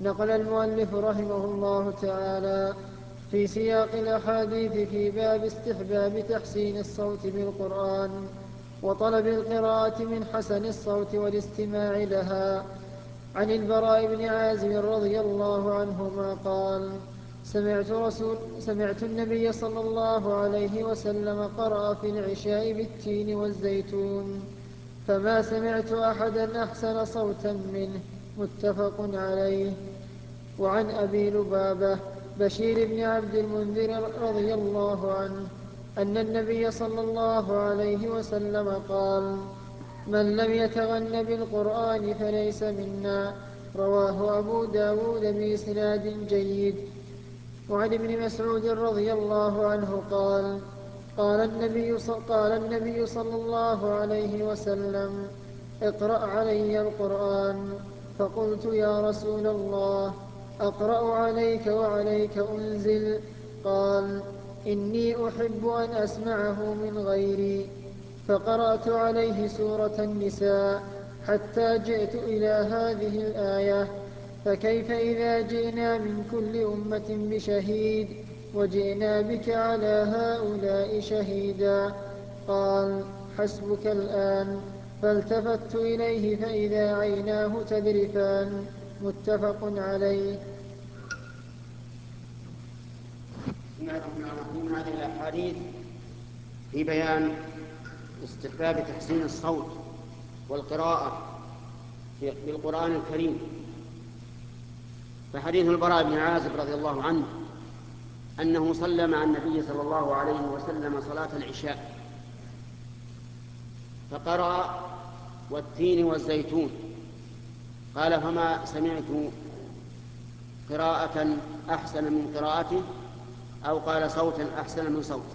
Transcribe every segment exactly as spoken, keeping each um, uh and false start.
نقل المؤلف رحمه الله تعالى في سياق الأحاديث في باب استحباب تحسين الصوت بالقرآن وطلب القراءة من حسن الصوت والاستماع لها عن البراء بن عازب رضي الله عنهما قال: سمعت, رسول سمعت النبي صلى الله عليه وسلم قرأ في العشاء بالتين والزيتون فما سمعت أحدا أحسن صوتا منه. متفق عليه. وعن أبي لبابة بشير بن عبد المنذر رضي الله عنه أن النبي صلى الله عليه وسلم قال: من لم يتغن بالقرآن فليس منا. رواه أبو داود بإسناد جيد. وعن ابن مسعود رضي الله عنه قال: قال النبي, قال النبي صلى الله عليه وسلم: اقرأ علي القرآن. فقلت: يا رسول الله، أقرأ عليك وعليك أنزل؟ قال: إني أحب أن أسمعه من غيري. فقرأت عليه سورة النساء حتى جئت إلى هذه الآية: فكيف إذا جئنا من كل أمة بشهيد وجئنا بك على هؤلاء شهيدا؟ قال: حسبك الآن. فالتفت إليه فإذا عيناه تذرفان. متفق عليه. بسم الله الرحمن الرحيم. هذه الأحاديث في بيان استحباب تحسين الصوت والقراءة بالقرآن الكريم. فحديث البراء بن عازب رضي الله عنه أنه صلى مع النبي صلى الله عليه وسلم صلاة العشاء فقرأ والتين والزيتون. قال: فما سمعت قراءة أحسن من قراءته، أو قال صوتا أحسن من صوته،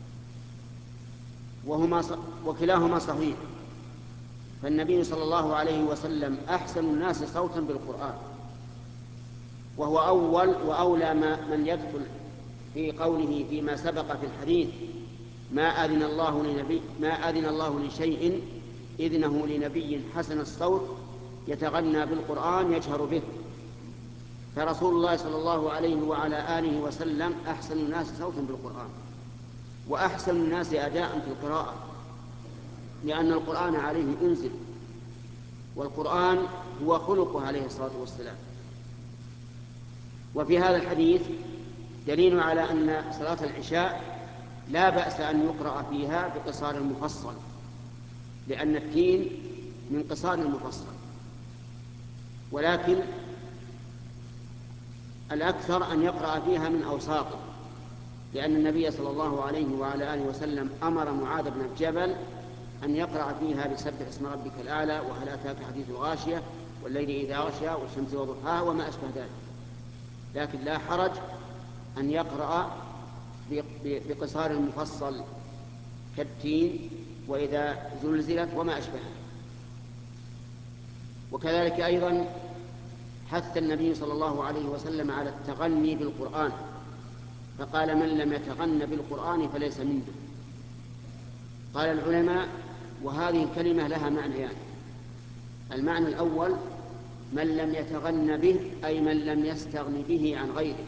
وهما وكلاهما صحيح. فالنبي صلى الله عليه وسلم أحسن الناس صوتا بالقرآن، وهو أول وأولى من يدخل في قوله فيما سبق في الحديث: ما أذن الله لنبي ما أذن الله لشيء إذنه لنبي حسن الصوت يتغنى بالقرآن يجهر به. فرسول الله صلى الله عليه وعلى آله وسلم أحسن الناس صوتا بالقرآن، وأحسن الناس أداء في القراءة، لأن القرآن عليه أنزل، والقرآن هو خلقه عليه الصلاة والسلام. وفي هذا الحديث دليل على أن صلاة العشاء لا بأس أن يقرأ فيها بقصار المفصل، لأن التين من قصار المفصل، ولكن الأكثر أن يقرأ فيها من أوساطه، لأن النبي صلى الله عليه وعلى آله وسلم أمر معاذ بن الجبل أن يقرأ فيها بسبح اسم ربك الأعلى وهل أتاك حديث الغاشية والليل إذا غشى والشمس وضحاها وما أشبه ذلك. لكن لا حرج أن يقرأ بقصار المفصل كالتين وإذا زلزلت وما أشبهها. وكذلك أيضا حث النبي صلى الله عليه وسلم على التغني بالقرآن، فقال: من لم يتغن بالقرآن فليس منه. قال العلماء: وهذه الكلمة لها معنيان. يعني المعنى الأول: من لم يتغن به، أي من لم يستغن به عن غيره،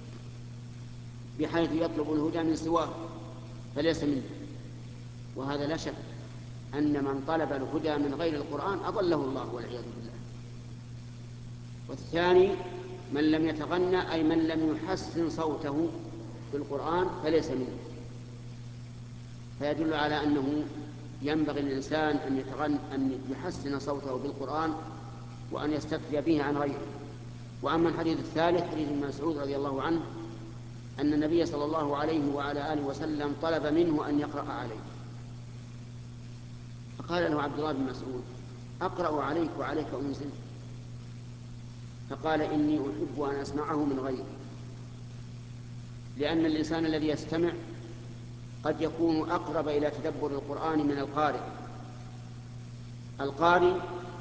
بحيث يطلب الهدى من سواه فليس منه. وهذا لا شك أن من طلب الهدى من غير القرآن أضله الله والعياذ بالله. والثاني: من لم يتغنى، أي من لم يحسن صوته بالقرآن فليس منه. فيدل على أنه ينبغي للإنسان أن يتغن أن يحسن صوته بالقرآن وأن يستكفي به عن غيره. وأما الحديث الثالث حديث ابن مسعود رضي الله عنه أن النبي صلى الله عليه وعلى آله وسلم طلب منه أن يقرأ عليه، فقال له عبد الله بن مسعود: أقرأ عليك وعليك أنزل؟ فقال: إني أحب أن أسمعه من غيري. لأن الإنسان الذي يستمع قد يكون أقرب إلى تدبر القرآن من القارئ. القارئ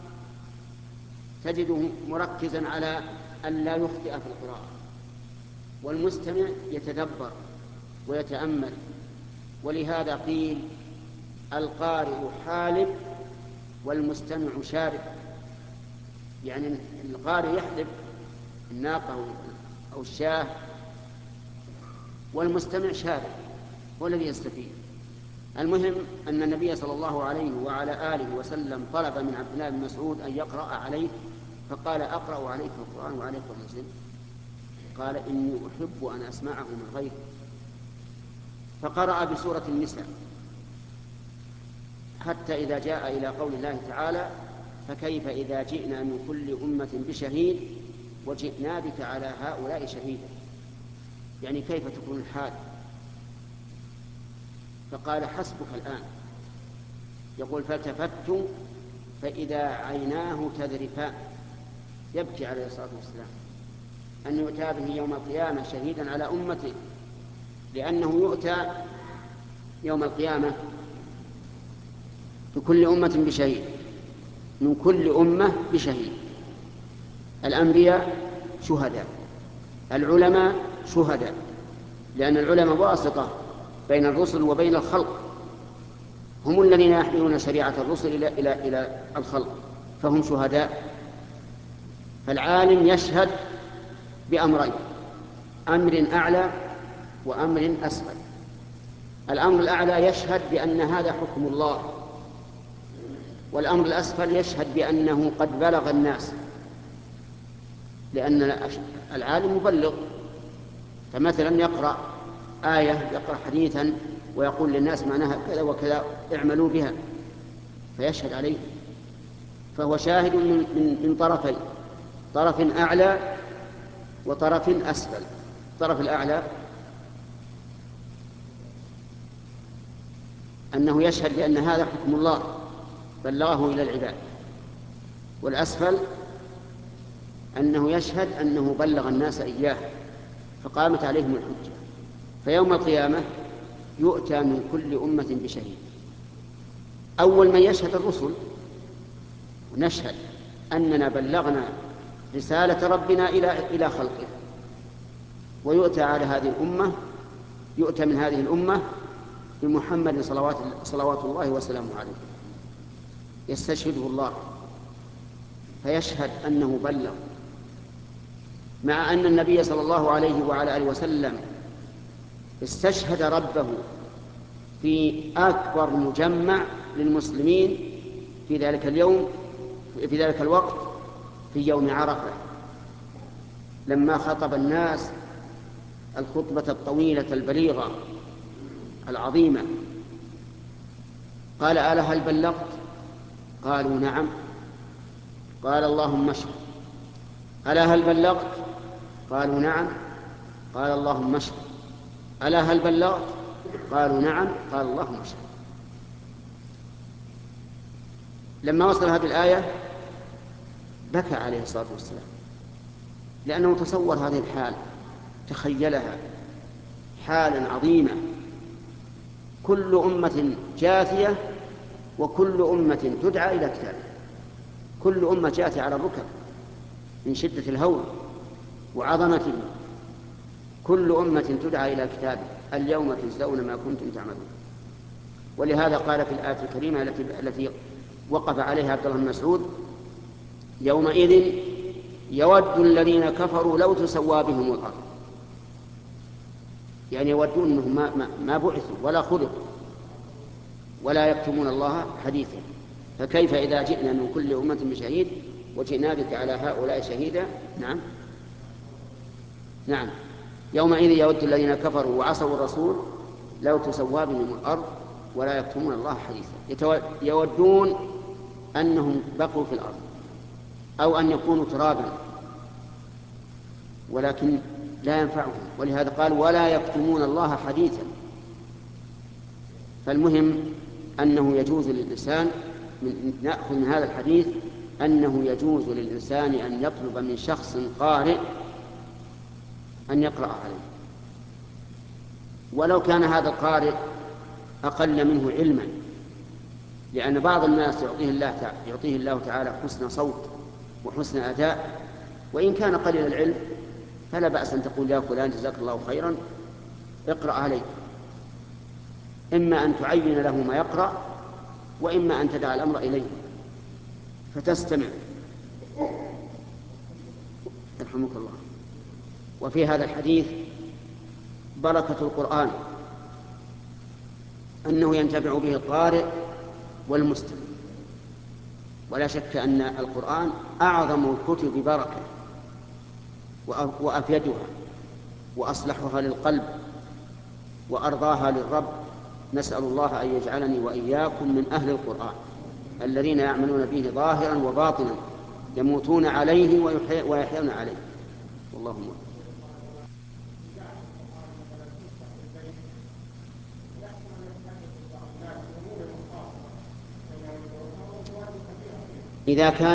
تجده مركزا على أن لا يخطئ في القراءة، والمستمع يتدبر ويتأمل. ولهذا قيل: القارئ حالب والمستمع شارب. يعني القارئ يحلب الناقة أو الشاة، والمستمع شارع هو الذي يستفيد. المهم أن النبي صلى الله عليه وعلى آله وسلم طلب من عبد الله بن مسعود أن يقرأ عليه، فقال: أقرأ عليك القرآن وعليك ونزل؟ قال: إني أحب أن أسمعه من غيري. فقرأ بسورة النساء حتى إذا جاء إلى قول الله تعالى: فكيف إذا جئنا من كل أمة بشهيد وجئنا بك على هؤلاء شهيدا، يعني كيف تكون الحال؟ فقال: حسبك الآن. يقول: فالتفت فإذا عيناه تذرفان، يبكي عليه الصلاة والسلام أن يؤتى به يوم القيامة شهيدا على أمته، لأنه يؤتى يوم القيامة بكل أمة بشهيد، من كل أمة بشهيد. الأنبياء شهداء، العلماء شهداء، لأن العلماء واسطة بين الرسل وبين الخلق، هم الذين يحملون شريعة الرسل إلى, إلى, إلى الخلق، فهم شهداء. فالعالم يشهد بأمرين: أمر أعلى وأمر أسفل. الأمر الأعلى يشهد بأن هذا حكم الله، والأمر الأسفل يشهد بأنه قد بلغ الناس، لأن العالم مبلغ. فمثلا يقرأ آية، يقرأ حديثا ويقول للناس معناها كذا وكذا اعملوا بها، فيشهد عليه، فهو شاهد من, من, من طرفين: طرف أعلى وطرف أسفل. الطرف الأعلى أنه يشهد بأن هذا حكم الله بلغه إلى العباد، والأسفل أنه يشهد أنه بلغ الناس إياه فقامت عليهم الحجة. فيوم القيامة يؤتى من كل أمة بشهيد. أول من يشهد الرسل، ونشهد أننا بلغنا رسالة ربنا إلى إلى خلقه، ويؤتى على هذه الأمة، يؤتى من هذه الأمة بمحمد صلوات, صلوات الله وسلامه عليه، يستشهده الله فيشهد أنه بلغ، مع أن النبي صلى الله عليه وعلى آله وسلم استشهد ربه في أكبر مجمع للمسلمين في ذلك اليوم، في ذلك الوقت، في يوم عرفة، لما خطب الناس الخطبة الطويلة البليغة العظيمة. قال: ألا هل بلغت؟ قالوا: نعم. قال: اللهم اشهد. ألا هل بلغت؟ قالوا: نعم. قال: اللهم اشهد. ألا هل بلغت؟ قالوا: نعم. قال: اللهم اشهد. لما وصل هذه الآية بكى عليه الصلاة والسلام، لأنه تصور هذه الحال، تخيلها حالا عظيمة، كل أمة جاثية وكل أمة تدعى إلى كتابه، كل أمة جاثية على الركب من شدة الهول وعظمته، كل أمة تدعى إلى كتابه: اليوم تجزون ما كنتم تعملون. ولهذا قال في الآية الكريمة التي, التي وقف عليها عبد الله بن مسعود: يومئذ يود الذين كفروا لو تسوى بهم الأرض، يعني يودون أنهم ما, ما, ما بعثوا ولا خلقوا ولا يكتمون الله حديثا. فكيف إذا جئنا من كل أمة بشهيد وجئنا بك على هؤلاء شهيدا؟ نعم نعم يومئذ يود الذين كفروا وعصوا الرسول لو تسوى بهم الأرض ولا يكتمون الله حديثا. يودون أنهم بقوا في الأرض أو أن يكونوا ترابا، ولكن لا ينفعهم، ولهذا قال: ولا يكتمون الله حديثا. فالمهم أنه يجوز للإنسان، نأخذ من هذا الحديث أنه يجوز للإنسان أن يطلب من شخص قارئ أن يقرأ عليه، ولو كان هذا القارئ أقل منه علما، لأن بعض الناس يعطيه الله, يعطيه الله تعالى حسن صوت وحسن أداء، وإن كان قليل العلم فلا بأس أن تقول: يا فلان جزاك الله خيرا اقرأ عليه، إما أن تعين له ما يقرأ، وإما أن تدع الأمر إليه فتستمع. الحمد رحمك الله. وفي هذا الحديث بركة القرآن، أنه ينتفع به القارئ والمستمع، ولا شك أن القرآن أعظم الكتب بركة وأفيدها وأصلحها للقلب وأرضاها للرب. نسأل الله أن يجعلني وإياكم من أهل القرآن الذين يعملون به ظاهرا وباطنا، يموتون عليه ويحيون عليه. اللهم إذا كان